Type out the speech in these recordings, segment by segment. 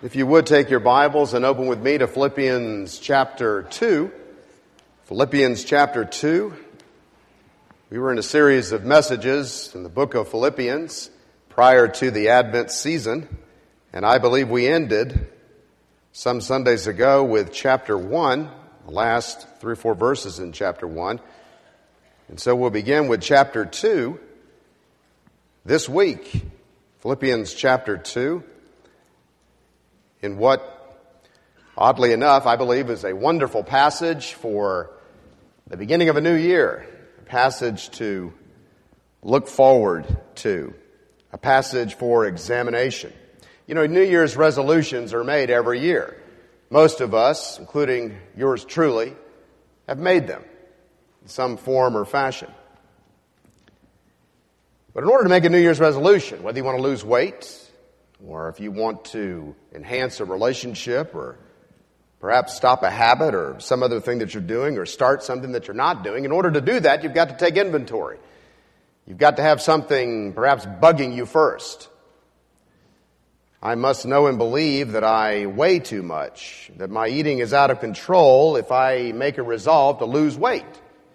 If you would take your Bibles and open with me to Philippians chapter 2. Philippians chapter 2. We were in a series of messages in the book of Philippians prior to the Advent season, and I believe we ended some Sundays ago with chapter 1, the last 3 or 4 verses in chapter 1. And so we'll begin with chapter 2 this week. Philippians chapter 2. In what, oddly enough, I believe is a wonderful passage for the beginning of a new year, a passage to look forward to, a passage for examination. You know, New Year's resolutions are made every year. Most of us, including yours truly, have made them in some form or fashion. But in order to make a New Year's resolution, whether you want to lose weight, or if you want to enhance a relationship, or perhaps stop a habit or some other thing that you're doing, or start something that you're not doing, in order to do that, you've got to take inventory. You've got to have something perhaps bugging you first. I must know and believe that I weigh too much, that my eating is out of control if I make a resolve to lose weight.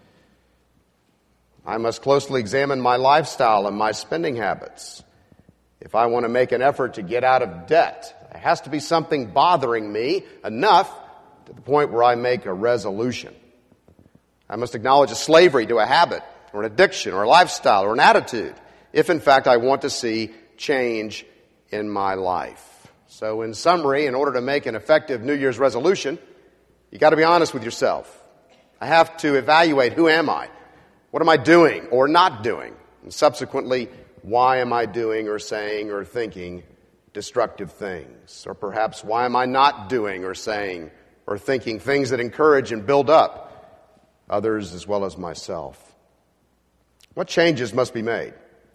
I must closely examine my lifestyle and my spending habits. If I want to make an effort to get out of debt, there has to be something bothering me enough to the point where I make a resolution. I must acknowledge a slavery to a habit or an addiction or a lifestyle or an attitude if, in fact, I want to see change in my life. So, in summary, in order to make an effective New Year's resolution, you got to be honest with yourself. I have to evaluate, who am I? What am I doing or not doing? And subsequently, why am I doing or saying or thinking destructive things? Or perhaps, why am I not doing or saying or thinking things that encourage and build up others as well as myself? What changes must be made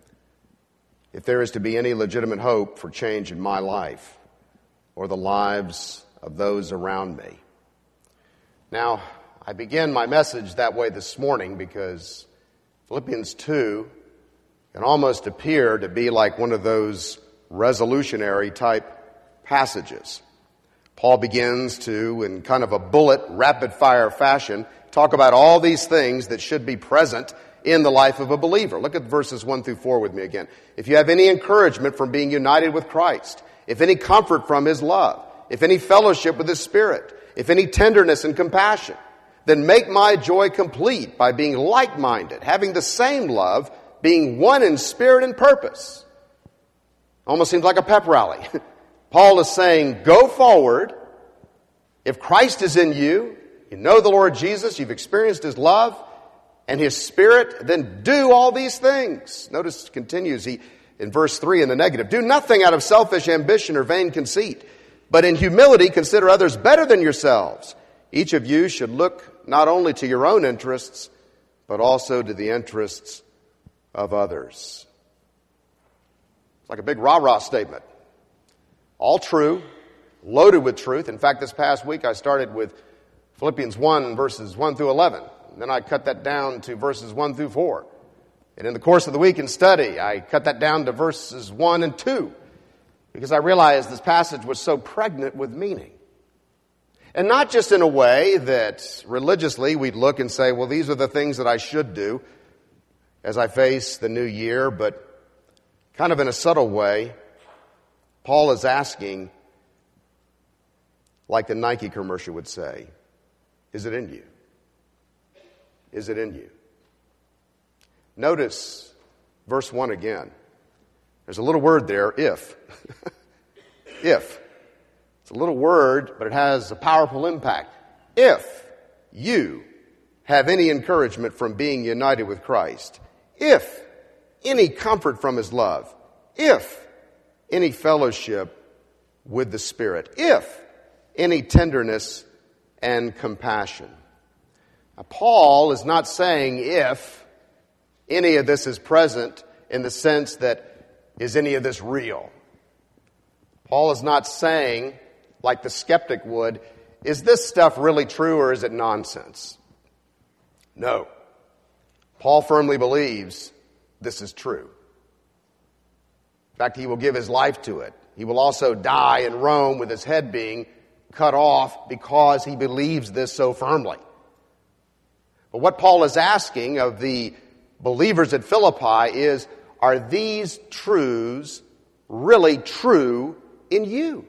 if there is to be any legitimate hope for change in my life or the lives of those around me? Now, I begin my message that way this morning because Philippians 2 can almost appear to be like one of those resolutionary type passages. Paul begins to, in kind of a bullet, rapid-fire fashion, talk about all these things that should be present in the life of a believer. Look at verses 1 through 4 with me again. If you have any encouragement from being united with Christ, if any comfort from His love, if any fellowship with His Spirit, if any tenderness and compassion, then make my joy complete by being like-minded, having the same love, being one in spirit and purpose. Almost seems like a pep rally. Paul is saying, go forward. If Christ is in you, you know the Lord Jesus, you've experienced His love and His Spirit, then do all these things. Notice it continues in verse 3 in the negative. Do nothing out of selfish ambition or vain conceit, but in humility consider others better than yourselves. Each of you should look not only to your own interests, but also to the interests of others. It's like a big rah-rah statement. All true, loaded with truth. In fact, this past week I started with Philippians 1, verses 1 through 11. And then I cut that down to verses 1 through 4. And in the course of the week in study, I cut that down to verses 1 and 2. Because I realized this passage was so pregnant with meaning. And not just in a way that religiously we'd look and say, well, these are the things that I should do as I face the new year, but kind of in a subtle way, Paul is asking, like the Nike commercial would say, is it in you? Is it in you? Notice verse 1 again. There's a little word there, if. If. It's a little word, but it has a powerful impact. If you have any encouragement from being united with Christ, if any comfort from His love, if any fellowship with the Spirit, if any tenderness and compassion. Now, Paul is not saying if any of this is present in the sense that, is any of this real? Paul is not saying, like the skeptic would, is this stuff really true or is it nonsense? No. Paul firmly believes this is true. In fact, he will give his life to it. He will also die in Rome with his head being cut off because he believes this so firmly. But what Paul is asking of the believers at Philippi is, are these truths really true in you?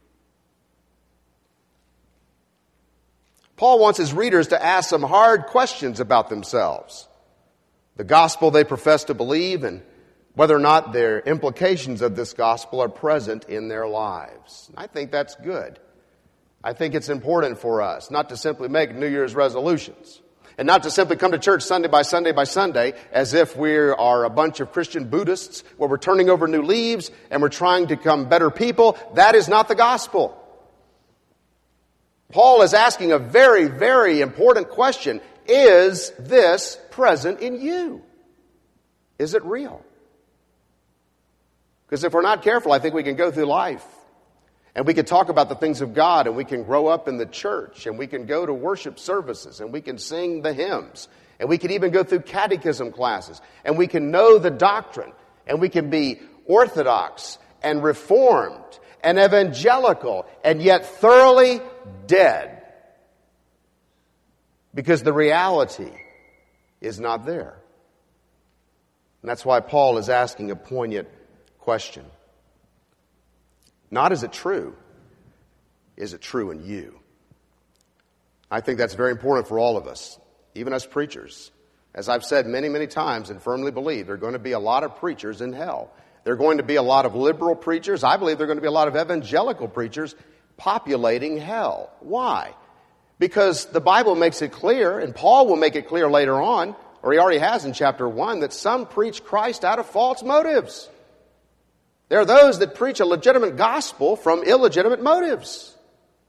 Paul wants his readers to ask some hard questions about themselves, the gospel they profess to believe, and whether or not their implications of this gospel are present in their lives. I think that's good. I think it's important for us not to simply make New Year's resolutions and not to simply come to church Sunday by Sunday by Sunday as if we are a bunch of Christian Buddhists where we're turning over new leaves and we're trying to become better people. That is not the gospel. Paul is asking a very, very important question. Is this present in you? Is it real? Because if we're not careful, I think we can go through life and we can talk about the things of God, and we can grow up in the church, and we can go to worship services, and we can sing the hymns, and we can even go through catechism classes, and we can know the doctrine, and we can be orthodox and reformed and evangelical, and yet thoroughly dead. Because the reality is not there. And that's why Paul is asking a poignant question. Not is it true in you? I think that's very important for all of us, even as preachers. As I've said many, many times and firmly believe, there are going to be a lot of preachers in hell. There are going to be a lot of liberal preachers. I believe there are going to be a lot of evangelical preachers populating hell. Why? Because the Bible makes it clear, and Paul will make it clear later on, or he already has in chapter 1, that some preach Christ out of false motives. There are those that preach a legitimate gospel from illegitimate motives.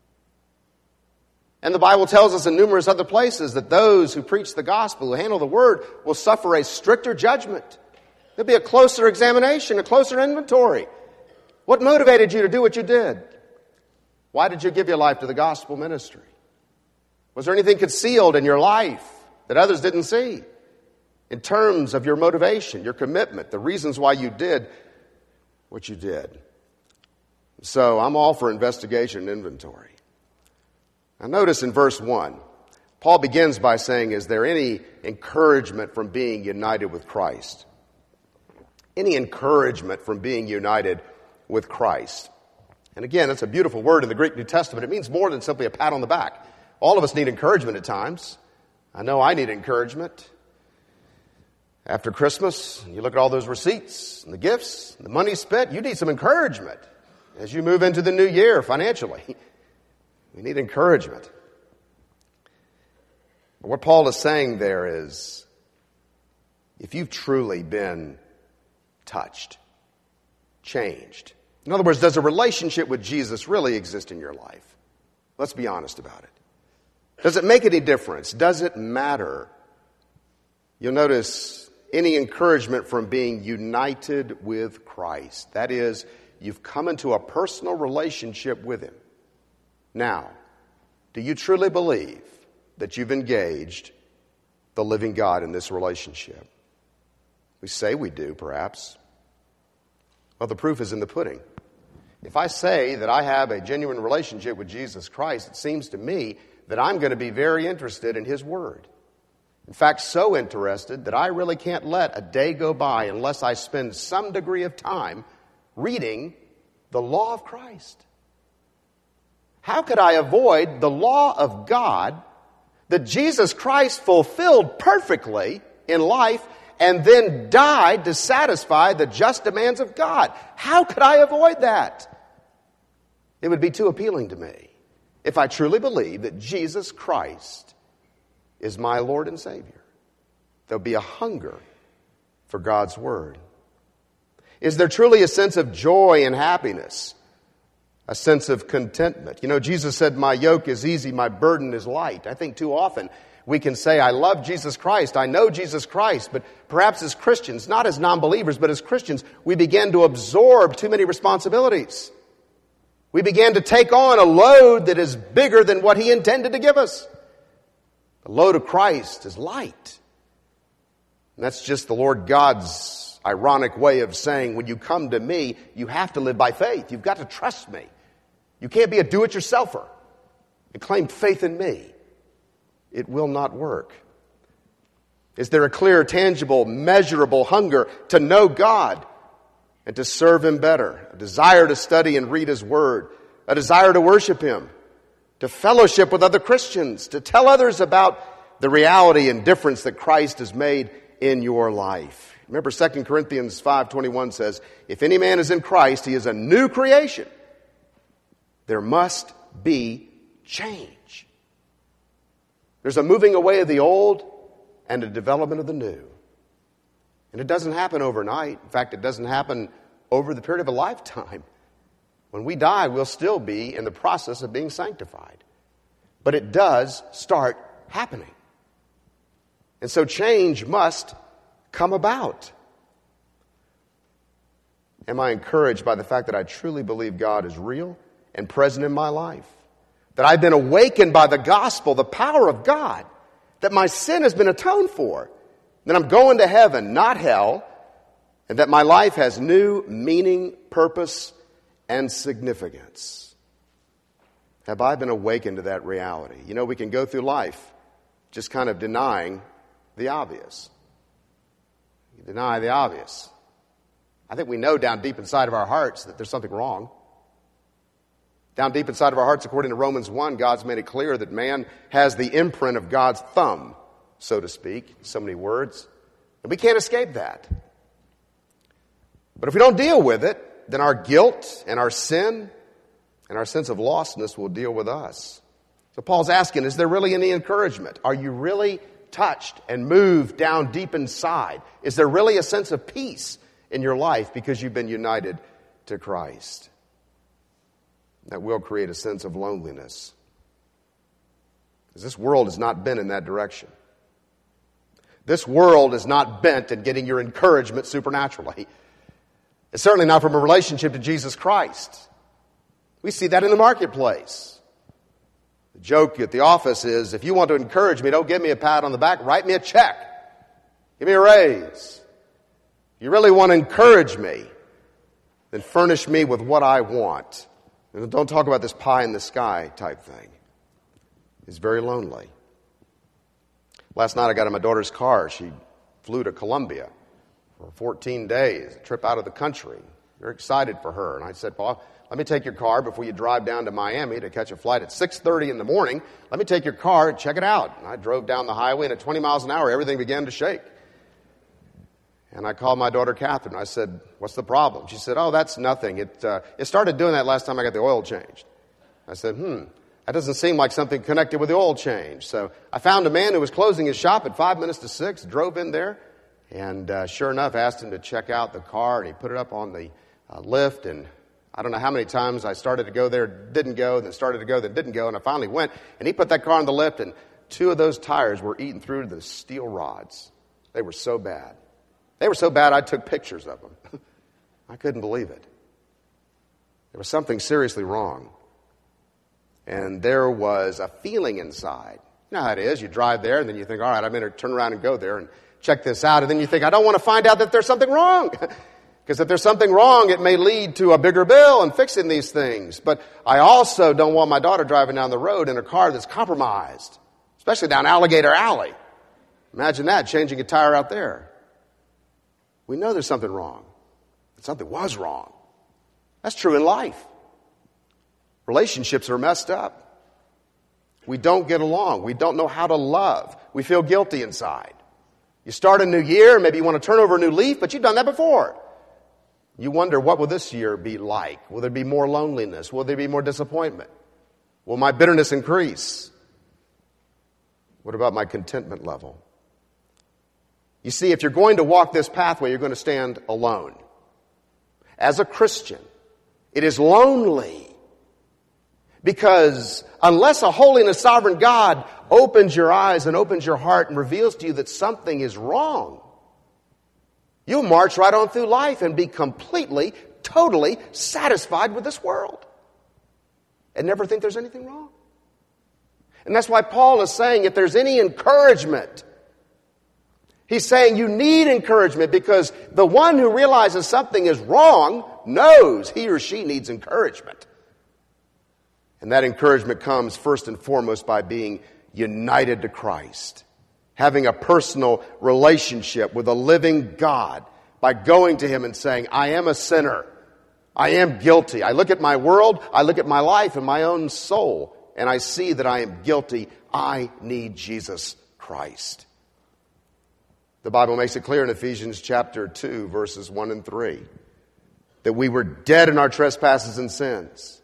And the Bible tells us in numerous other places that those who preach the gospel, who handle the word, will suffer a stricter judgment. There'll be a closer examination, a closer inventory. What motivated you to do what you did? Why did you give your life to the gospel ministry? Was there anything concealed in your life that others didn't see? In terms of your motivation, your commitment, the reasons why you did what you did. So I'm all for investigation and inventory. Now notice in verse 1, Paul begins by saying, is there any encouragement from being united with Christ? Any encouragement from being united with Christ? And again, that's a beautiful word in the Greek New Testament. It means more than simply a pat on the back. All of us need encouragement at times. I know I need encouragement. After Christmas, you look at all those receipts and the gifts, and the money spent, you need some encouragement as you move into the new year financially. We need encouragement. But what Paul is saying there is, if you've truly been touched, changed. In other words, does a relationship with Jesus really exist in your life? Let's be honest about it. Does it make any difference? Does it matter? You'll notice any encouragement from being united with Christ. That is, you've come into a personal relationship with Him. Now, do you truly believe that you've engaged the living God in this relationship? We say we do, perhaps. Well, the proof is in the pudding. If I say that I have a genuine relationship with Jesus Christ, it seems to me that I'm going to be very interested in His Word. In fact, so interested that I really can't let a day go by unless I spend some degree of time reading the law of Christ. How could I avoid the law of God that Jesus Christ fulfilled perfectly in life and then died to satisfy the just demands of God? How could I avoid that? It would be too appealing to me if I truly believe that Jesus Christ is my Lord and Savior. There'll be a hunger for God's Word. Is there truly a sense of joy and happiness? A sense of contentment? You know, Jesus said, my yoke is easy, my burden is light. I think too often we can say, I love Jesus Christ, I know Jesus Christ, but perhaps as Christians, not as non-believers, but as Christians, we begin to absorb too many responsibilities. We begin to take on a load that is bigger than what He intended to give us. The load of Christ is light. And that's just the Lord God's ironic way of saying, when you come to me, you have to live by faith. You've got to trust me. You can't be a do-it-yourselfer and claim faith in me. It will not work. Is there a clear, tangible, measurable hunger to know God and to serve Him better? A desire to study and read His Word. A desire to worship Him. To fellowship with other Christians. To tell others about the reality and difference that Christ has made in your life. Remember 2 Corinthians 5:21 says, if any man is in Christ, he is a new creation. There must be change. There's a moving away of the old and a development of the new. And it doesn't happen overnight. In fact, it doesn't happen over the period of a lifetime. When we die, we'll still be in the process of being sanctified. But it does start happening. And so change must come about. Am I encouraged by the fact that I truly believe God is real and present in my life? That I've been awakened by the gospel, the power of God, that my sin has been atoned for, that I'm going to heaven, not hell, and that my life has new meaning, purpose, and significance. Have I been awakened to that reality? You know, we can go through life just kind of denying the obvious. You deny the obvious. I think we know down deep inside of our hearts that there's something wrong. Down deep inside of our hearts, according to Romans 1, God's made it clear that man has the imprint of God's thumb, so to speak, so many words. And we can't escape that. But if we don't deal with it, then our guilt and our sin and our sense of lostness will deal with us. So Paul's asking, is there really any encouragement? Are you really touched and moved down deep inside? Is there really a sense of peace in your life because you've been united to Christ? That will create a sense of loneliness. Because this world has not been in that direction. This world is not bent at getting your encouragement supernaturally. It's certainly not from a relationship to Jesus Christ. We see that in the marketplace. The joke at the office is, if you want to encourage me, don't give me a pat on the back, write me a check. Give me a raise. If you really want to encourage me, then furnish me with what I want. And don't talk about this pie in the sky type thing. It's very lonely. Last night I got in my daughter's car. She flew to Colombia for 14 days, a trip out of the country. Very excited for her. And I said, Paul, let me take your car before you drive down to Miami to catch a flight at 6:30 in the morning. Let me take your car and check it out. And I drove down the highway, and at 20 miles an hour, everything began to shake. And I called my daughter, Catherine. I said, what's the problem? She said, oh, that's nothing. It started doing that last time I got the oil changed. I said, that doesn't seem like something connected with the oil change. So I found a man who was closing his shop at 5 minutes to 6, drove in there, and sure enough, asked him to check out the car, and he put it up on the lift, and I don't know how many times I started to go there, didn't go, then started to go, then didn't go, and I finally went, and he put that car on the lift, and 2 of those tires were eaten through to the steel rods. They were so bad. They were so bad I took pictures of them. I couldn't believe it. There was something seriously wrong. And there was a feeling inside. You know how it is. You drive there and then you think, all right, I'm going to turn around and go there and check this out. And then you think, I don't want to find out that there's something wrong. Because if there's something wrong, it may lead to a bigger bill and fixing these things. But I also don't want my daughter driving down the road in a car that's compromised, especially down Alligator Alley. Imagine that, changing a tire out there. We know there's something wrong. Something was wrong. That's true in life. Relationships are messed up. We don't get along. We don't know how to love. We feel guilty inside. You start a new year, maybe you want to turn over a new leaf, but you've done that before. You wonder, what will this year be like? Will there be more loneliness? Will there be more disappointment? Will my bitterness increase? What about my contentment level? You see, if you're going to walk this pathway, you're going to stand alone. As a Christian, it is lonely. Because unless a holy and a sovereign God opens your eyes and opens your heart and reveals to you that something is wrong, you'll march right on through life and be completely, totally satisfied with this world and never think there's anything wrong. And that's why Paul is saying, if there's any encouragement, He's saying you need encouragement because the one who realizes something is wrong knows he or she needs encouragement. And that encouragement comes first and foremost by being united to Christ, having a personal relationship with a living God, by going to Him and saying, I am a sinner. I am guilty. I look at my world, I look at my life and my own soul, and I see that I am guilty. I need Jesus Christ. The Bible makes it clear in Ephesians chapter 2, verses 1 and 3, that we were dead in our trespasses and sins,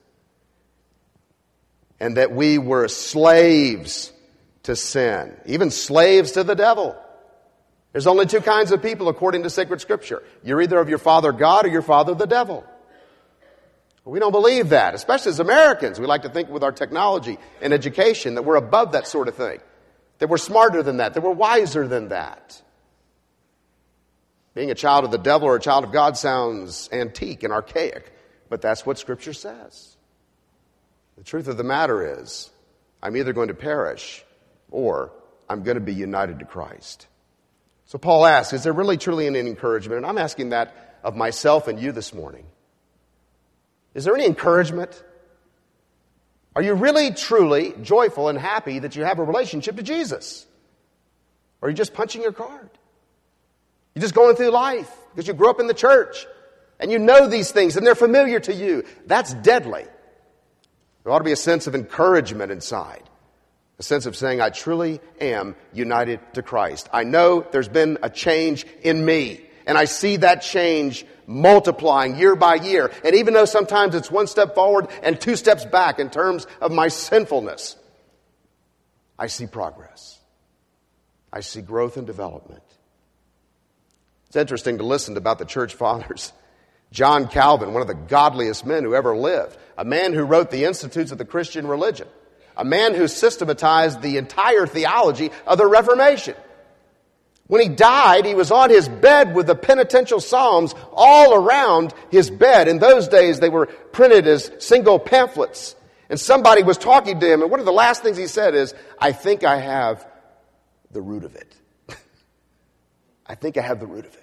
and that we were slaves to sin, even slaves to the devil. There's only two kinds of people according to sacred Scripture. You're either of your father God or your father the devil. We don't believe that, especially as Americans. We like to think with our technology and education that we're above that sort of thing, that we're smarter than that we're wiser than that. Being a child of the devil or a child of God sounds antique and archaic, but that's what Scripture says. The truth of the matter is, I'm either going to perish or I'm going to be united to Christ. So Paul asks, is there really truly any encouragement? And I'm asking that of myself and you this morning. Is there any encouragement? Are you really, truly joyful and happy that you have a relationship to Jesus? Or are you just punching your card? You're just going through life because you grew up in the church and you know these things and they're familiar to you. That's deadly. There ought to be a sense of encouragement inside. A sense of saying, I truly am united to Christ. I know there's been a change in me. And I see that change multiplying year by year. And even though sometimes it's one step forward and two steps back in terms of my sinfulness, I see progress. I see growth and development. It's interesting to listen about the church fathers. John Calvin, one of the godliest men who ever lived, a man who wrote the Institutes of the Christian Religion, a man who systematized the entire theology of the Reformation. When he died, he was on his bed with the penitential psalms all around his bed. In those days, they were printed as single pamphlets. And somebody was talking to him, and one of the last things he said is, I think I have the root of it. I think I have the root of it.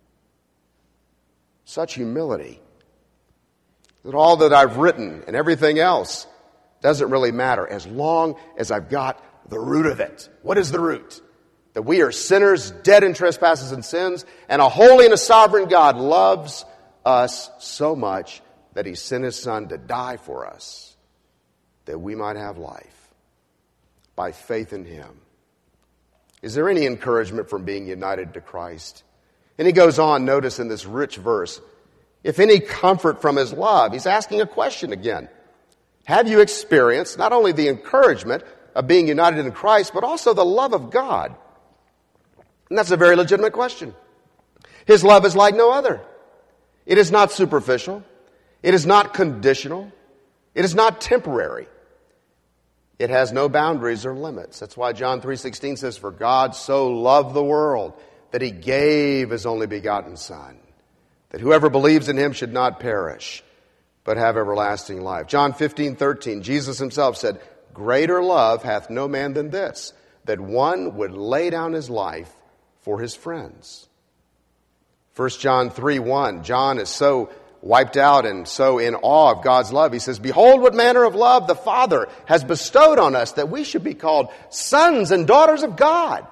Such humility that all that I've written and everything else doesn't really matter as long as I've got the root of it. What is the root? That we are sinners, dead in trespasses and sins, and a holy and a sovereign God loves us so much that He sent His Son to die for us, that we might have life by faith in Him. Is there any encouragement from being united to Christ? And he goes on, notice in this rich verse, if any comfort from His love. He's asking a question again. Have you experienced not only the encouragement of being united in Christ, but also the love of God? And that's a very legitimate question. His love is like no other. It is not superficial. It is not conditional. It is not temporary. It has no boundaries or limits. That's why John 3:16 says, for God so loved the world that He gave His only begotten Son, that whoever believes in Him should not perish, but have everlasting life. John 15:13, Jesus Himself said, greater love hath no man than this, that one would lay down his life for his friends. 1 John 3:1, John is so wiped out and so in awe of God's love. He says, behold what manner of love the Father has bestowed on us, that we should be called sons and daughters of God.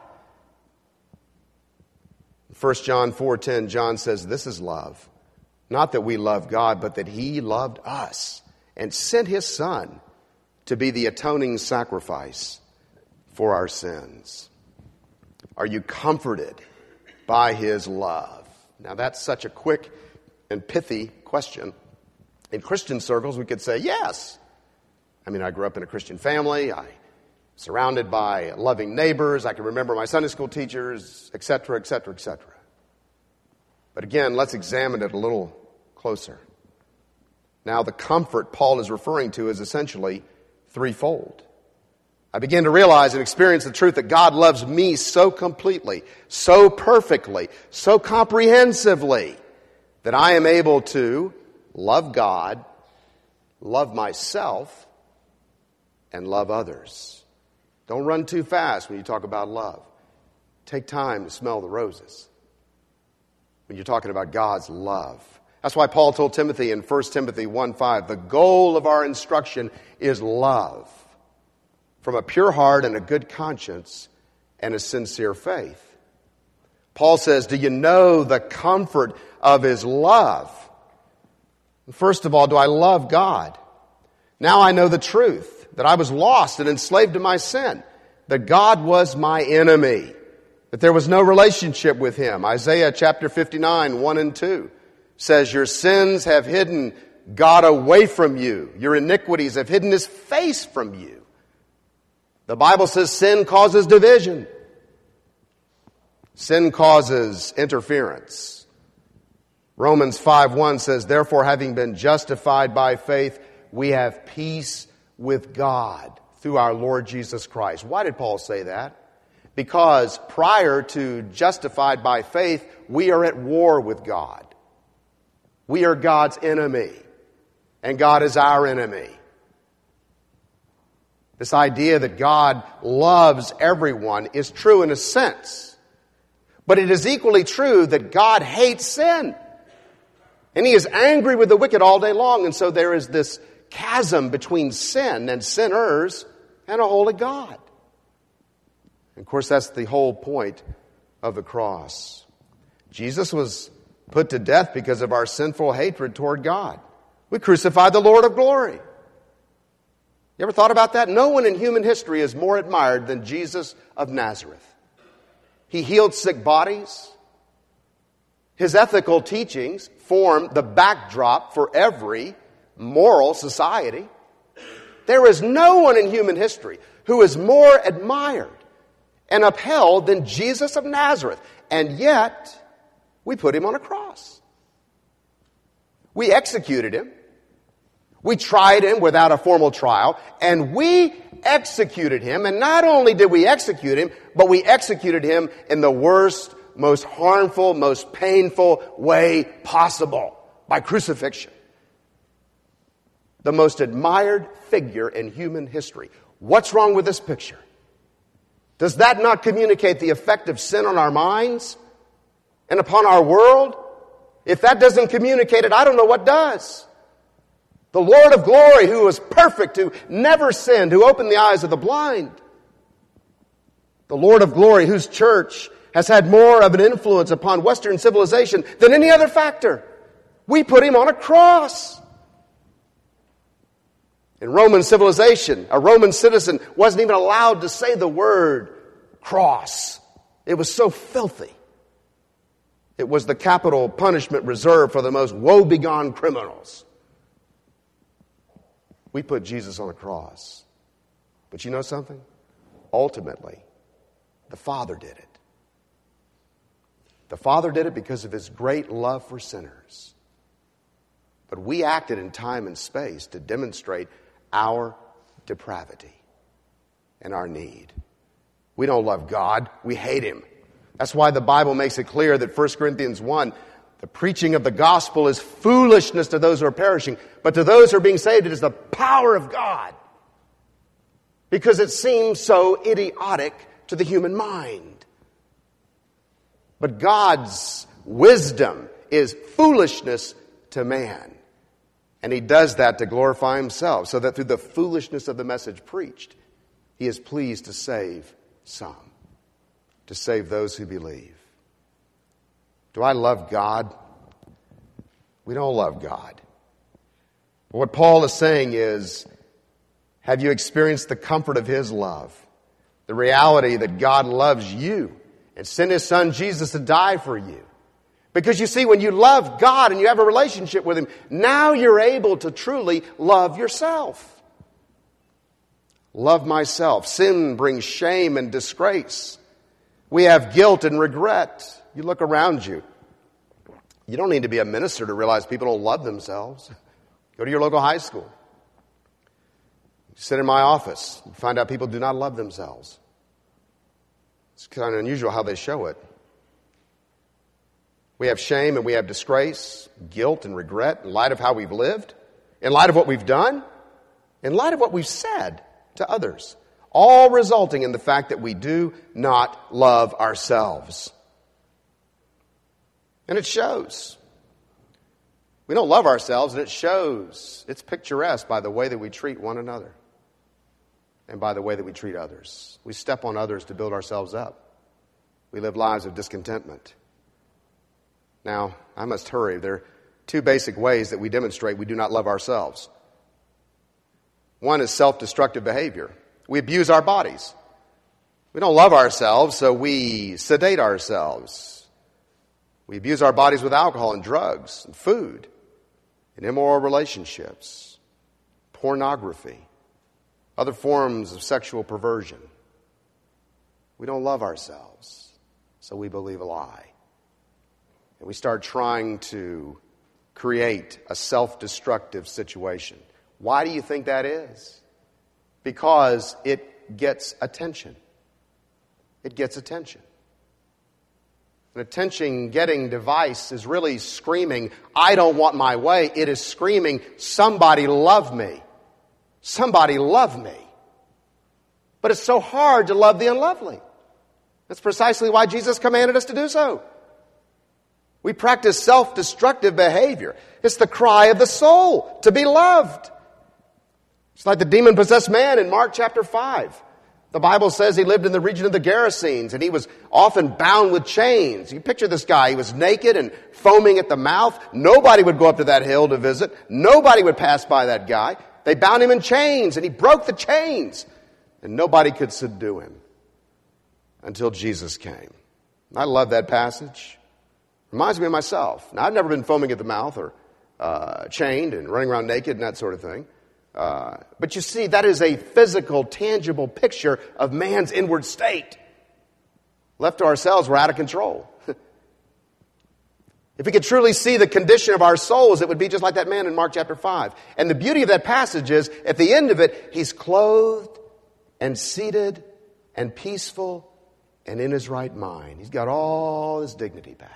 1 John 4:10, John says, this is love. Not that we love God, but that He loved us and sent His Son to be the atoning sacrifice for our sins. Are you comforted by His love? Now that's such a quick and pithy question. In Christian circles, we could say yes. I mean, I grew up in a Christian family. I surrounded by loving neighbors. I can remember my Sunday school teachers, etc., etc., etc. But again, let's examine it a little closer. Now, the comfort Paul is referring to is essentially threefold. I begin to realize and experience the truth that God loves me so completely, so perfectly, so comprehensively, that I am able to love God, love myself, and love others. Don't run too fast when you talk about love. Take time to smell the roses when you're talking about God's love. That's why Paul told Timothy in 1 Timothy 1:5, the goal of our instruction is love, from a pure heart and a good conscience and a sincere faith. Paul says, do you know the comfort of his love? First of all, do I love God? Now I know the truth, that I was lost and enslaved to my sin, that God was my enemy, that there was no relationship with him. Isaiah chapter 59, 1 and 2 says, your sins have hidden God away from you. Your iniquities have hidden his face from you. The Bible says sin causes division. Sin causes interference. Romans 5:1 says, therefore, having been justified by faith, we have peace with God through our Lord Jesus Christ. Why did Paul say that? Because prior to justified by faith, we are at war with God. We are God's enemy, and God is our enemy. This idea that God loves everyone is true in a sense, but it is equally true that God hates sin. And he is angry with the wicked all day long, and so there is this chasm between sin and sinners and a holy God. And of course, that's the whole point of the cross. Jesus was put to death because of our sinful hatred toward God. We crucified the Lord of glory. You ever thought about that? No one in human history is more admired than Jesus of Nazareth. He healed sick bodies. His ethical teachings formed the backdrop for every moral society. There is no one in human history who is more admired and upheld than Jesus of Nazareth. And yet, we put him on a cross. We executed him. We tried him without a formal trial, and we executed him. And not only did we execute him, but we executed him in the worst, most harmful, most painful way possible, by crucifixion. The most admired figure in human history. What's wrong with this picture? Does that not communicate the effect of sin on our minds and upon our world? If that doesn't communicate it, I don't know what does. The Lord of glory, who was perfect, who never sinned, who opened the eyes of the blind. The Lord of glory, whose church has had more of an influence upon Western civilization than any other factor. We put him on a cross. In Roman civilization, a Roman citizen wasn't even allowed to say the word cross. It was so filthy. It was the capital punishment reserved for the most woe-begone criminals. We put Jesus on a cross. But you know something? Ultimately, the Father did it. The Father did it because of his great love for sinners. But we acted in time and space to demonstrate our depravity and our need. We don't love God. We hate him. That's why the Bible makes it clear that 1 Corinthians 1, the preaching of the gospel is foolishness to those who are perishing, but to those who are being saved, it is the power of God. Because it seems so idiotic to the human mind. But God's wisdom is foolishness to man. And he does that to glorify himself, so that through the foolishness of the message preached, he is pleased to save some, to save those who believe. Do I love God? We don't love God. What Paul is saying is, have you experienced the comfort of his love? The reality that God loves you and sent his son Jesus to die for you. Because you see, when you love God and you have a relationship with him, now you're able to truly love yourself. Love myself. Sin brings shame and disgrace. We have guilt and regret. You look around you. You don't need to be a minister to realize people don't love themselves. Go to your local high school. Sit in my office and find out people do not love themselves. It's kind of unusual how they show it. We have shame and we have disgrace, guilt and regret in light of how we've lived, in light of what we've done, in light of what we've said to others. all resulting in the fact that we do not love ourselves. And it shows. We don't love ourselves, and it shows. It's picturesque by the way that we treat one another and by the way that we treat others. We step on others to build ourselves up. We live lives of discontentment. Now, I must hurry. There are two basic ways that we demonstrate we do not love ourselves. One is self-destructive behavior. We abuse our bodies. We don't love ourselves, so we sedate ourselves. We abuse our bodies with alcohol and drugs and food and immoral relationships, pornography, other forms of sexual perversion. We don't love ourselves, so we believe a lie. And we start trying to create a self-destructive situation. Why do you think that is? Because it gets attention. It gets attention. An attention-getting device is really screaming, I don't want my way. It is screaming, somebody love me. Somebody love me. But it's so hard to love the unlovely. That's precisely why Jesus commanded us to do so. We practice self-destructive behavior. It's the cry of the soul to be loved. It's like the demon-possessed man in Mark chapter 5. The Bible says he lived in the region of the Gerasenes, and he was often bound with chains. You picture this guy. He was naked and foaming at the mouth. Nobody would go up to that hill to visit. Nobody would pass by that guy. They bound him in chains, and he broke the chains. And nobody could subdue him until Jesus came. I love that passage. Reminds me of myself. Now, I've never been foaming at the mouth or chained and running around naked and that sort of thing. But you see, that is a physical, tangible picture of man's inward state. Left to ourselves, we're out of control. If we could truly see the condition of our souls, it would be just like that man in Mark chapter 5. And the beauty of that passage is, at the end of it, he's clothed and seated and peaceful and in his right mind. He's got all his dignity back.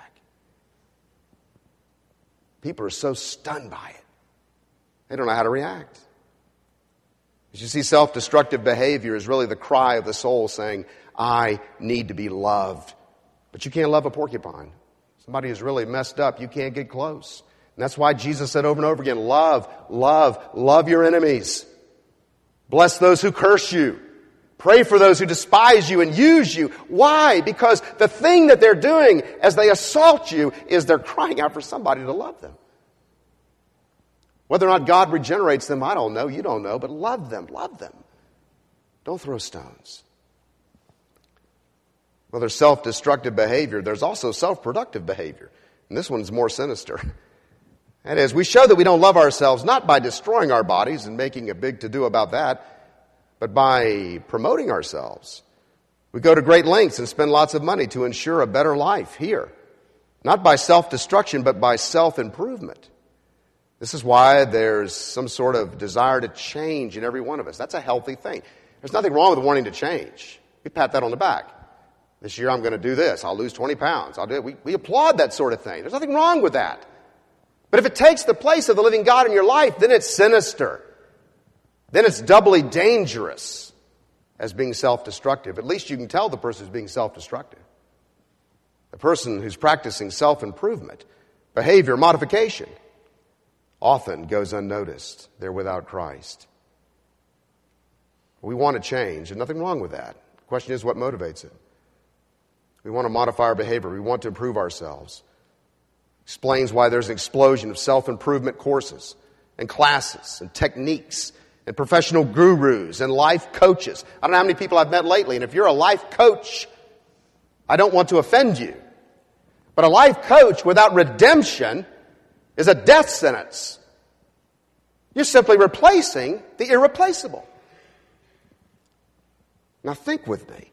People are so stunned by it. They don't know how to react. As you see, self-destructive behavior is really the cry of the soul saying, I need to be loved. But you can't love a porcupine. Somebody who's really messed up, you can't get close. And that's why Jesus said over and over again, love, love, love your enemies. Bless those who curse you. Pray for those who despise you and use you. Why? Because the thing that they're doing as they assault you is they're crying out for somebody to love them. Whether or not God regenerates them, I don't know. You don't know. But love them. Love them. Don't throw stones. Well, there's self-destructive behavior. There's also self-productive behavior. And this one's more sinister. That is, we show that we don't love ourselves not by destroying our bodies and making a big to-do about that, but by promoting ourselves. We go to great lengths and spend lots of money to ensure a better life here. Not by self-destruction, but by self-improvement. This is why there's some sort of desire to change in every one of us. That's a healthy thing. There's nothing wrong with wanting to change. We pat that on the back. This year I'm going to do this. I'll lose 20 pounds. I'll do it. We applaud that sort of thing. There's nothing wrong with that. But if it takes the place of the living God in your life, then it's sinister. Then it's doubly dangerous as being self-destructive. At least you can tell the person who's being self-destructive. The person who's practicing self-improvement, behavior modification, often goes unnoticed. They're without Christ. We want to change, and nothing wrong with that. The question is, what motivates it? We want to modify our behavior. We want to improve ourselves. Explains why there's an explosion of self-improvement courses and classes and techniques and professional gurus and life coaches. I don't know how many people I've met lately, and if you're a life coach, I don't want to offend you. But a life coach without redemption is a death sentence. You're simply replacing the irreplaceable. Now think with me.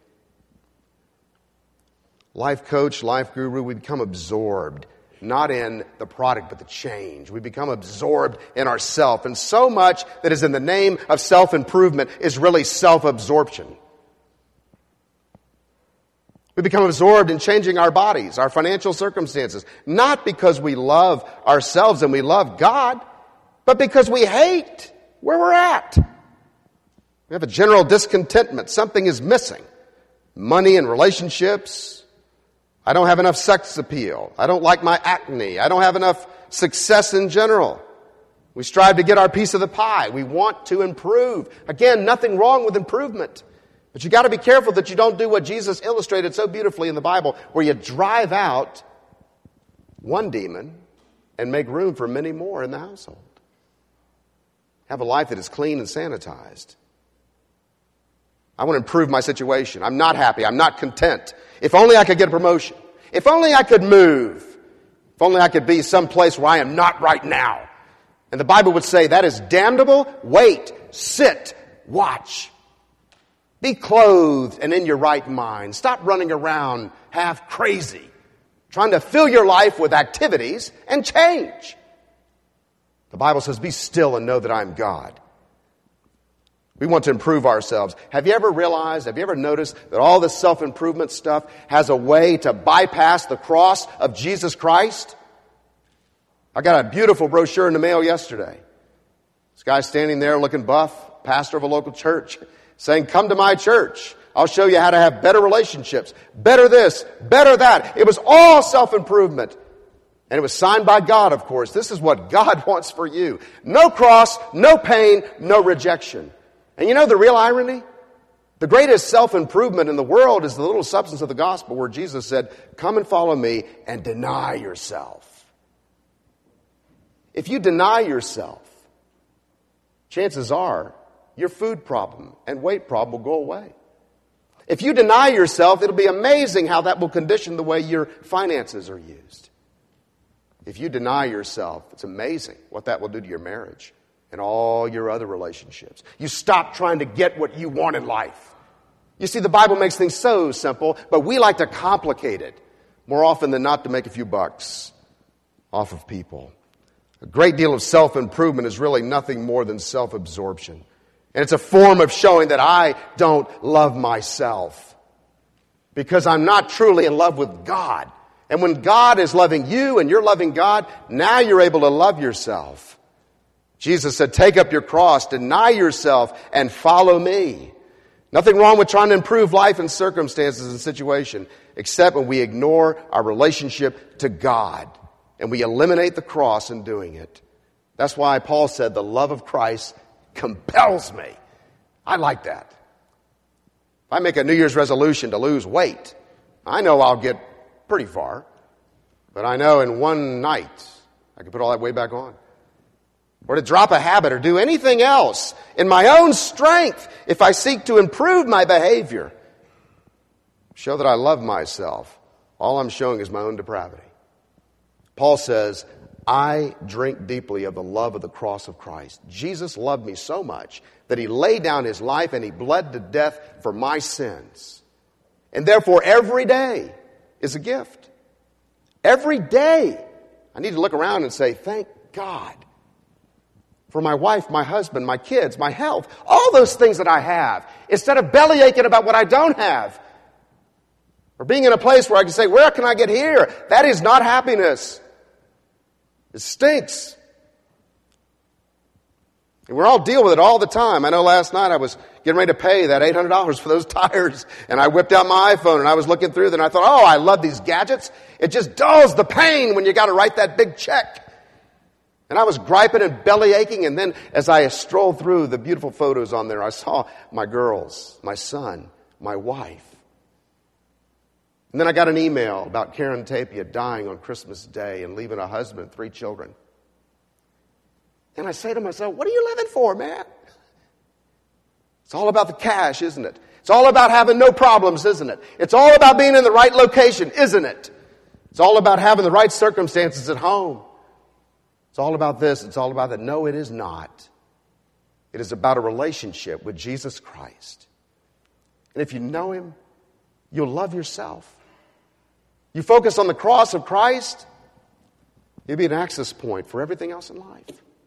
Life coach, life guru, we become absorbed, not in the product, but the change. We become absorbed in ourself. And so much that is in the name of self-improvement is really self-absorption. We become absorbed in changing our bodies, our financial circumstances, not because we love ourselves and we love God, but because we hate where we're at. We have a general discontentment. Something is missing. Money and relationships. I don't have enough sex appeal. I don't like my acne. I don't have enough success in general. We strive to get our piece of the pie. We want to improve. Again, nothing wrong with improvement. But you got to be careful that you don't do what Jesus illustrated so beautifully in the Bible, where you drive out one demon and make room for many more in the household. Have a life that is clean and sanitized. I want to improve my situation. I'm not happy. I'm not content. If only I could get a promotion. If only I could move. If only I could be someplace where I am not right now. And the Bible would say that is damnable. Wait, sit, watch. Be clothed and in your right mind. Stop running around half crazy, trying to fill your life with activities and change. The Bible says, be still and know that I'm God. We want to improve ourselves. Have you ever realized, have you ever noticed that all this self-improvement stuff has a way to bypass the cross of Jesus Christ? I got a beautiful brochure in the mail yesterday. This guy standing there looking buff, pastor of a local church, saying, come to my church. I'll show you how to have better relationships, better this, better that. It was all self-improvement. And it was signed by God, of course. This is what God wants for you. No cross, no pain, no rejection. And you know the real irony? The greatest self-improvement in the world is the little substance of the gospel where Jesus said, come and follow me and deny yourself. If you deny yourself, chances are your food problem and weight problem will go away. If you deny yourself, it'll be amazing how that will condition the way your finances are used. If you deny yourself, it's amazing what that will do to your marriage and all your other relationships. You stop trying to get what you want in life. You see, the Bible makes things so simple, but we like to complicate it more often than not to make a few bucks off of people. A great deal of self-improvement is really nothing more than self-absorption. And it's a form of showing that I don't love myself because I'm not truly in love with God. And when God is loving you and you're loving God, now you're able to love yourself. Jesus said, take up your cross, deny yourself, and follow me. Nothing wrong with trying to improve life and circumstances and situation, except when we ignore our relationship to God and we eliminate the cross in doing it. That's why Paul said, the love of Christ compels me. I like that. If I make a New Year's resolution to lose weight, I know I'll get pretty far, but I know in one night I can put all that weight back on. Or to drop a habit or do anything else in my own strength if I seek to improve my behavior. Show that I love myself. All I'm showing is my own depravity. Paul says, I drink deeply of the love of the cross of Christ. Jesus loved me so much that he laid down his life and he bled to death for my sins. And therefore every day is a gift. Every day I need to look around and say, thank God for my wife, my husband, my kids, my health, all those things that I have, instead of belly aching about what I don't have. Or being in a place where I can say, where can I get here? That is not happiness. It stinks. And we all deal with it all the time. I know last night I was getting ready to pay that $800 for those tires, and I whipped out my iPhone, and I was looking through them, and I thought, oh, I love these gadgets. It just dulls the pain when you got to write that big check. And I was griping and belly aching, and then as I strolled through the beautiful photos on there, I saw my girls, my son, my wife. And then I got an email about Karen Tapia dying on Christmas Day and leaving a husband and 3 children. And I say to myself, what are you living for, man? It's all about the cash, isn't it? It's all about having no problems, isn't it? It's all about being in the right location, isn't it? It's all about having the right circumstances at home. It's all about this. It's all about that. No, it is not. It is about a relationship with Jesus Christ. And if you know him, you'll love yourself. You focus on the cross of Christ, it'll be an access point for everything else in life.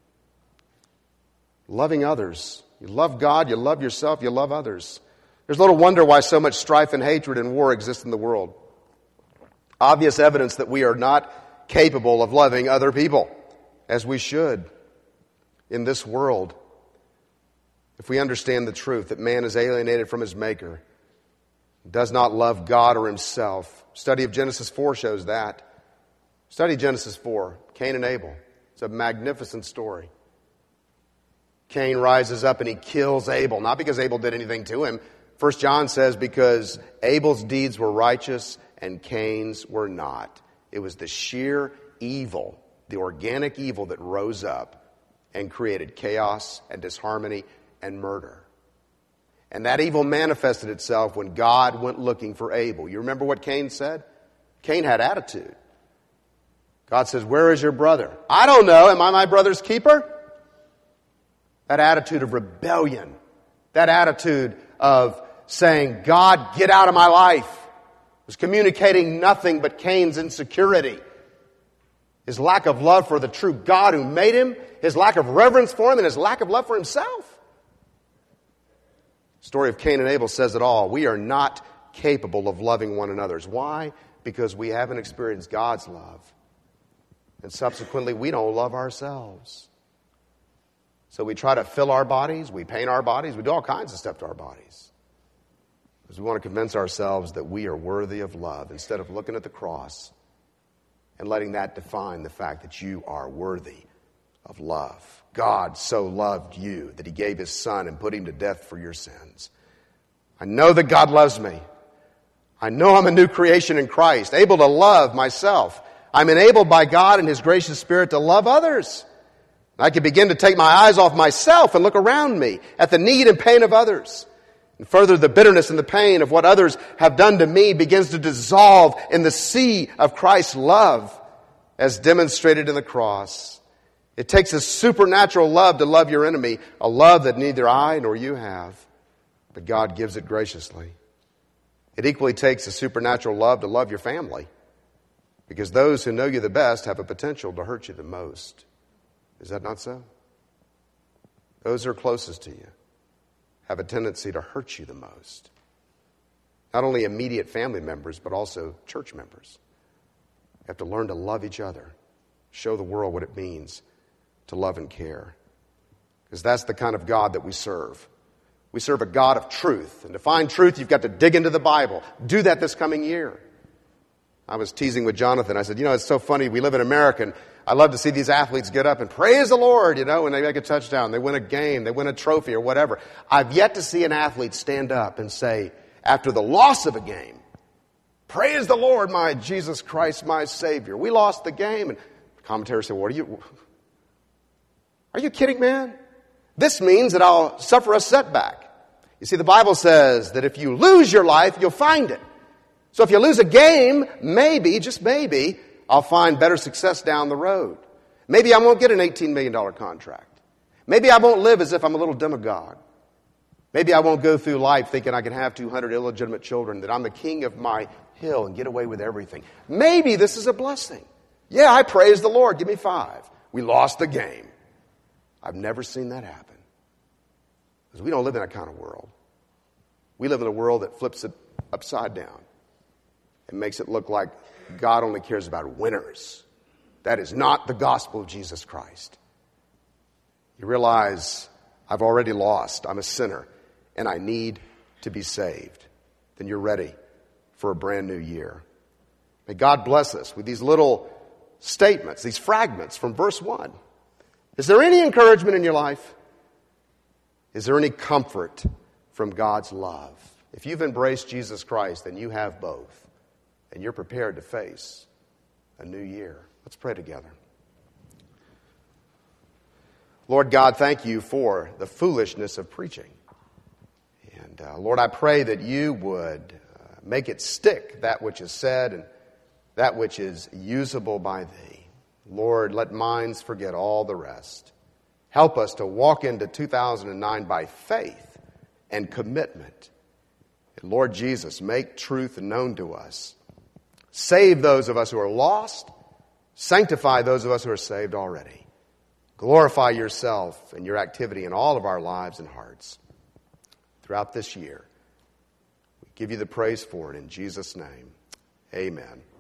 Loving others. You love God, you love yourself, you love others. There's little wonder why so much strife and hatred and war exists in the world. Obvious evidence that we are not capable of loving other people as we should in this world. if we understand the truth that man is alienated from his Maker, does not love God or himself. Study of Genesis 4 shows that. Study Genesis 4, Cain and Abel. It's a magnificent story. Cain rises up and he kills Abel, not because Abel did anything to him. 1 John says because Abel's deeds were righteous and Cain's were not. It was the sheer evil, the organic evil that rose up and created chaos and disharmony and murder. And that evil manifested itself when God went looking for Abel. You remember what Cain said? Cain had attitude. God says, where is your brother? I don't know. Am I my brother's keeper? That attitude of rebellion. That attitude of saying, God, get out of my life. Was communicating nothing but Cain's insecurity. His lack of love for the true God who made him. His lack of reverence for him and his lack of love for himself. The story of Cain and Abel says it all. We are not capable of loving one another. Why? Because we haven't experienced God's love. And subsequently, we don't love ourselves. So we try to fill our bodies, we paint our bodies, we do all kinds of stuff to our bodies. Because we want to convince ourselves that we are worthy of love instead of looking at the cross and letting that define the fact that you are worthy of love. God so loved you that he gave his son and put him to death for your sins. I know that God loves me. I know I'm a new creation in Christ, able to love myself. I'm enabled by God and his gracious Spirit to love others. I can begin to take my eyes off myself and look around me at the need and pain of others. And further, the bitterness and the pain of what others have done to me begins to dissolve in the sea of Christ's love as demonstrated in the cross. It takes a supernatural love to love your enemy, a love that neither I nor you have, but God gives it graciously. It equally takes a supernatural love to love your family, because those who know you the best have a potential to hurt you the most. Is that not so? Those who are closest to you have a tendency to hurt you the most. Not only immediate family members, but also church members. You have to learn to love each other, show the world what it means to love and care. Because that's the kind of God that we serve. We serve a God of truth. And to find truth, you've got to dig into the Bible. Do that this coming year. I was teasing with Jonathan. I said, it's so funny. We live in America, and I love to see these athletes get up and praise the Lord, when they make a touchdown. They win a game. They win a trophy or whatever. I've yet to see an athlete stand up and say, after the loss of a game, praise the Lord, my Jesus Christ, my Savior. We lost the game. And the commentators say, are you kidding, man? This means that I'll suffer a setback. You see, the Bible says that if you lose your life, you'll find it. So if you lose a game, maybe, just maybe, I'll find better success down the road. Maybe I won't get an $18 million contract. Maybe I won't live as if I'm a little demagogue. Maybe I won't go through life thinking I can have 200 illegitimate children, that I'm the king of my hill and get away with everything. Maybe this is a blessing. Yeah, I praise the Lord. Give me 5. We lost the game. I've never seen that happen. Because we don't live in that kind of world. We live in a world that flips it upside down. It makes it look like God only cares about winners. That is not the gospel of Jesus Christ. You realize I've already lost. I'm a sinner, and I need to be saved. Then you're ready for a brand new year. May God bless us with these little statements, these fragments from verse 1. Is there any encouragement in your life? Is there any comfort from God's love? If you've embraced Jesus Christ, then you have both. And you're prepared to face a new year. Let's pray together. Lord God, thank you for the foolishness of preaching. And Lord, I pray that you would make it stick, that which is said and that which is usable by thee. Lord, let minds forget all the rest. Help us to walk into 2009 by faith and commitment. And Lord Jesus, make truth known to us. Save those of us who are lost. Sanctify those of us who are saved already. Glorify yourself and your activity in all of our lives and hearts throughout this year. We give you the praise for it in Jesus' name. Amen.